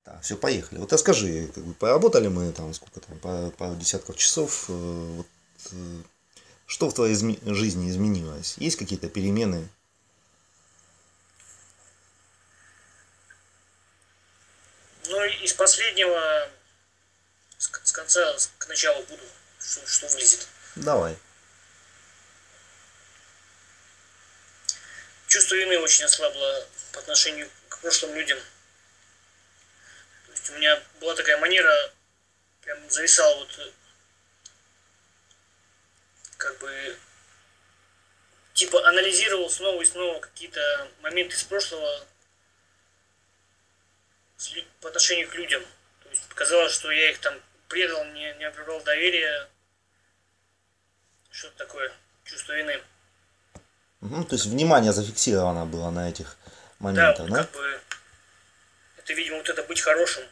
Так, все, поехали. Вот расскажи, как бы поработали мы там сколько там, пару десятков часов. Вот, э, что в твоей жизни изменилось? Есть какие-то перемены? Ну, из последнего, с конца к началу буду, что вылезет. Давай. Чувство вины очень ослабло по отношению к прошлым людям. То есть у меня была такая манера, прям зависала вот как бы типа анализировал снова и снова какие-то моменты из прошлого по отношению к людям. То есть казалось, что я их там предал, не оправдал доверия, что-то такое, чувство вины. Мгм, то есть внимание зафиксировано было на этих Да, моментах, вот да? как бы это, видимо, вот это быть хорошим.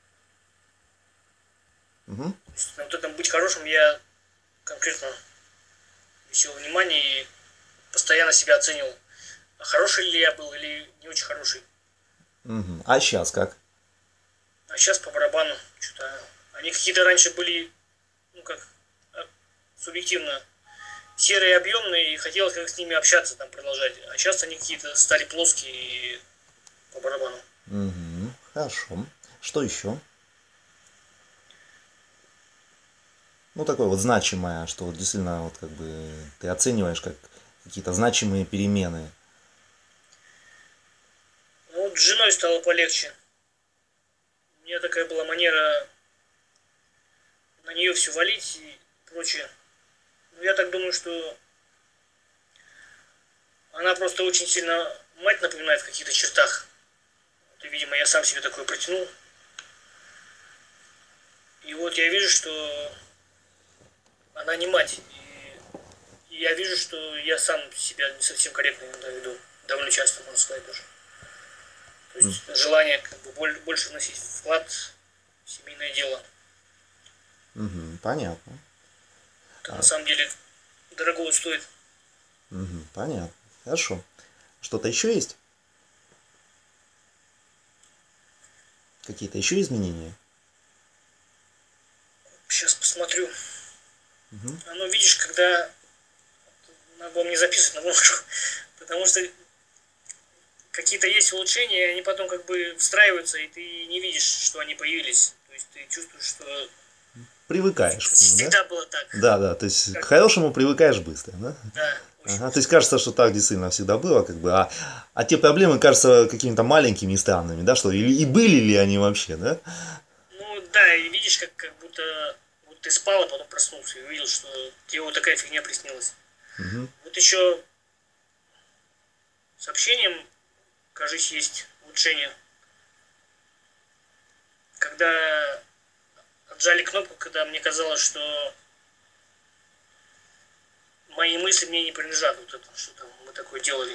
Мгм, То есть на вот этом быть хорошим я конкретно висел внимание и постоянно себя оценивал. А хороший ли я был или не очень хороший. мгм. А сейчас как? А сейчас по барабану что-то. Они какие-то раньше были, ну как, а, субъективно серые, объемные, и хотелось как с ними общаться, там продолжать. А сейчас они какие-то стали плоские и по барабану. Мгм, хорошо. Что еще? Ну, такое вот значимое, что вот действительно вот как бы ты оцениваешь как какие-то значимые перемены. Ну вот с женой стало полегче. У меня такая была манера на нее все валить и прочее. Но я так думаю, что она просто очень сильно мать напоминает в каких-то чертах. Вот, и, видимо, я сам себе такое протянул. И вот я вижу, что она не мать. И я вижу, что я сам себя не совсем корректно иногда веду. Довольно часто, можно сказать, тоже. То есть желание как бы больше вносить вклад в семейное дело. Мгм, понятно. Это на самом деле дорого стоит. Мгм, понятно. Хорошо. Что-то еще есть? Какие-то еще изменения? Сейчас посмотрю. Оно, видишь, когда надо было мне записывать на бумажку, потому что какие-то есть улучшения, и они потом как бы встраиваются, и ты не видишь, что они появились. То есть ты чувствуешь, что Привыкаешь к ним, да? всегда было так. Да, да, то есть к Как, хорошему привыкаешь быстро, да? да, очень Ага, то есть быстро. кажется, что так действительно всегда было, как бы, а те проблемы кажутся какими-то маленькими и странными, да, что или и были ли они вообще, да? Ну да, и видишь, как будто вот ты спал, а потом проснулся и увидел, что тебе вот такая фигня приснилась. Вот еще с общением, кажется, есть улучшение. Когда отжали кнопку, когда мне казалось, что мои мысли мне не принадлежат, вот это, что там мы такое делали.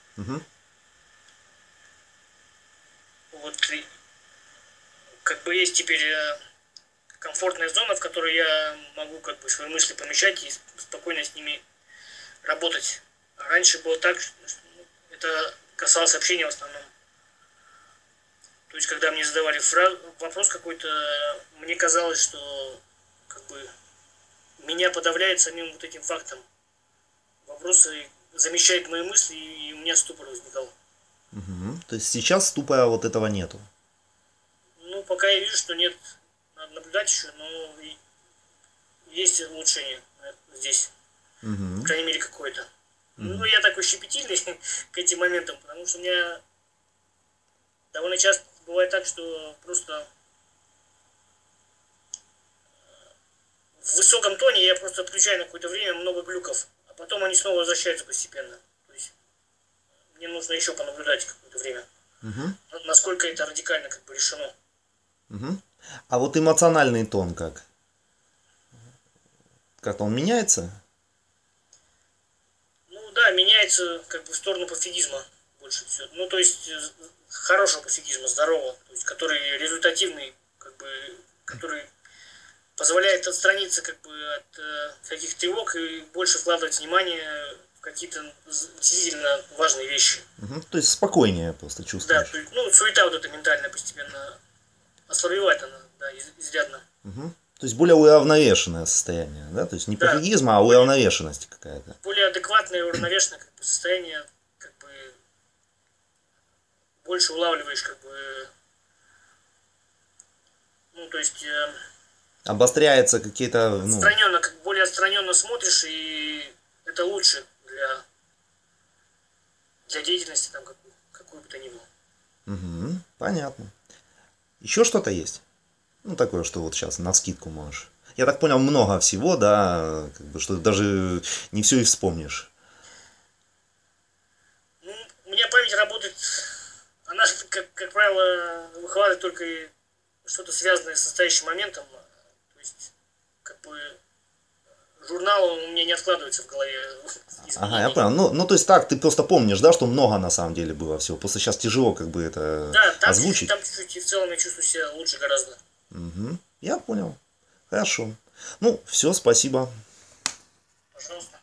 Вот и как бы есть теперь комфортная зона, в которой я могу как бы свои мысли помещать и спокойно с ними работать. А раньше было так, что это касалось общения в основном. То есть, когда мне задавали вопрос какой-то, мне казалось, что как бы меня подавляет самим вот этим фактом. Вопросы замещают мои мысли, и у меня ступор возникал. То есть сейчас ступора вот этого нету. Ну, пока я вижу, что нет, надо наблюдать еще, но есть улучшение здесь. По крайней мере, какое-то. Ну, я такой щепетильный к этим моментам, потому что у меня довольно часто бывает так, что просто в высоком тоне я просто отключаю на какое-то время много глюков, а потом они снова возвращаются постепенно. То есть мне нужно еще понаблюдать какое-то время, насколько это радикально как бы решено. А вот эмоциональный тон как? Как-то он меняется? Ну да, меняется как бы в сторону пофигизма больше всего. Ну, то есть хорошего пофигизма, здорового, то есть который результативный, как бы, который позволяет отстраниться как бы от каких тревог и больше вкладывать внимание в какие-то действительно важные вещи. То есть спокойнее просто Да, чувствуешь. то есть, ну, суета вот эта ментальная постепенно ослабевает она, да, изрядно. Угу. То есть более уравновешенное состояние, да? То есть не Да, пофигизм, а уравновешенность какая-то. более адекватное, уравновешенное как бы, состояние, как бы больше улавливаешь, как бы, ну, то есть Обостряется какие-то, ну, отстраненно, как более отстраненно смотришь, и это лучше для деятельности, там, какой бы то ни было. угу, понятно. Еще что-то есть? Ну, такое, что вот сейчас навскидку можешь. Я так понял, много всего, да, как бы, что даже не все и вспомнишь. Ну, у меня память работает, она, как правило, выхватывает только что-то связанное с настоящим моментом. То есть, как бы, журнал у меня не откладывается в голове Ага, я изменений. понял. Ну, то есть так, ты просто помнишь, да, что много на самом деле было всего. Просто сейчас тяжело как бы это Да, озвучить. там чуть-чуть, и в целом я чувствую себя лучше гораздо. Угу, я понял. Хорошо. Ну, все, спасибо. Пожалуйста.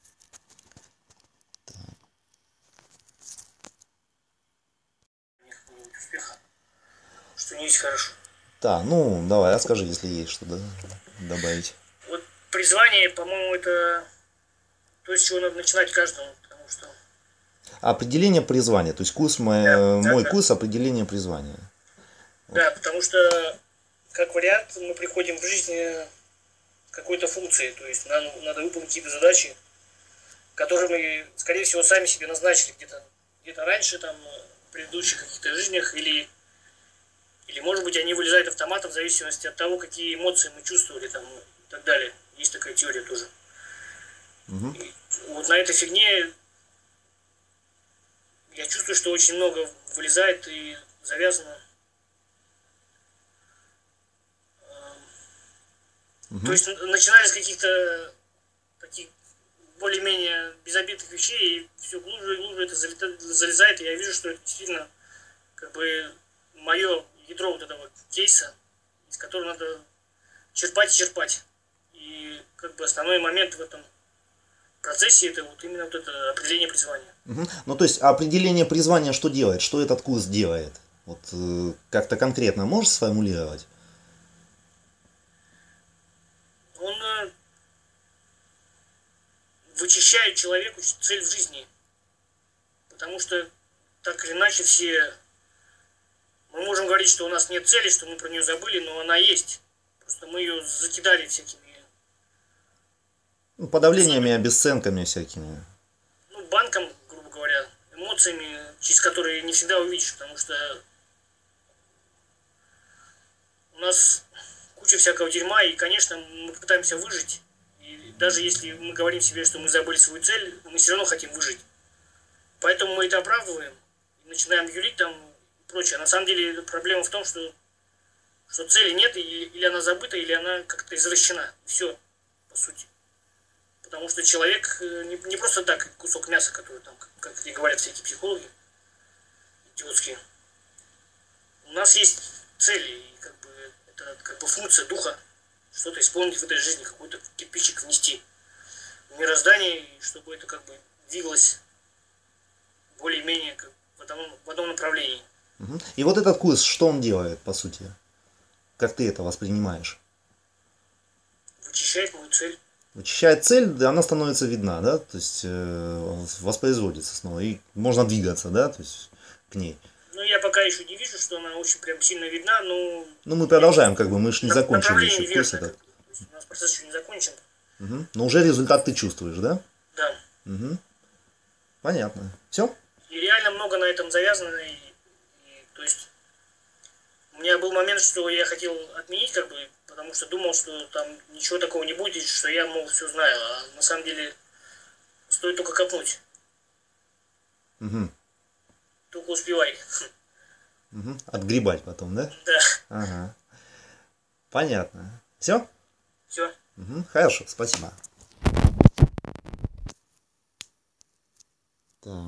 У них будет успеха, что не есть хорошо. Так, ну, давай, расскажи, если есть что добавить. Вот призвание, по-моему, это то, с чего надо начинать каждому, потому что... Определение призвания. То есть курс, Да, да, мой да. курс определение призвания. Да, потому что, как вариант, мы приходим в жизни к какой-то функции, то есть нам надо выполнить какие-то задачи, которые мы, скорее всего, сами себе назначили где-то раньше, там, в предыдущих каких-то жизнях, или, может быть, они вылезают автоматом в зависимости от того, какие эмоции мы чувствовали, там, и так далее. Есть такая теория тоже. Угу. И вот на этой фигне я чувствую, что очень много вылезает и завязано. То Угу. есть, начиная с каких-то таких более-менее безобидных вещей, и все глубже и глубже это залезает, и я вижу, что это действительно как бы мое ядро вот этого кейса, из которого надо черпать и черпать. И как бы основной момент в этом процессе это вот именно вот это определение призвания. Угу. Ну, то есть определение призвания что делает? Что этот курс делает? Вот как-то конкретно можешь сформулировать? Он вычищает человеку цель в жизни, потому что так или иначе все... Мы можем говорить, что у нас нет цели, что мы про нее забыли, но она есть. Просто мы ее закидали всякими, Ну, подавлениями, обесценками всякими. ну, банком, грубо говоря, эмоциями, через которые не всегда увидишь, потому что у нас куча всякого дерьма, и, конечно, мы пытаемся выжить. И даже если мы говорим себе, что мы забыли свою цель, мы все равно хотим выжить. Поэтому мы это оправдываем, и начинаем юлить там и прочее. А на самом деле проблема в том, что цели нет, или она забыта, или она как-то извращена. Все, по сути. Потому что человек не просто так кусок мяса, который там, как и говорят всякие психологи идиотские. У нас есть цели, и как бы это как бы функция духа, что-то исполнить в этой жизни, какой-то кирпичик внести в мироздание, и чтобы это как бы двигалось более-менее как в одном направлении. Угу. И вот этот курс, что он делает, по сути? Как ты это воспринимаешь? Вычищает мою цель. Вычищает цель, да, она становится видна, да, то есть воспроизводится снова, и можно двигаться, да, то есть к ней. Ну, я пока еще не вижу, что она очень прям сильно видна, но Ну, мы продолжаем, как бы, мы же не закончили еще направление курс верное. этот. Как бы. То есть у нас процесс еще не закончен. Угу. Но уже результат ты чувствуешь, да? Да. Угу. Понятно. Все? И реально много на этом завязано. То есть у меня был момент, что я хотел отменить, как бы, потому что думал, что там ничего такого не будет, что я, мол, все знаю. А на самом деле стоит только копнуть. Угу. Только успевай. Угу. Отгребать потом, да? Да. Ага. Понятно. Все? Все. Угу. Хорошо, спасибо.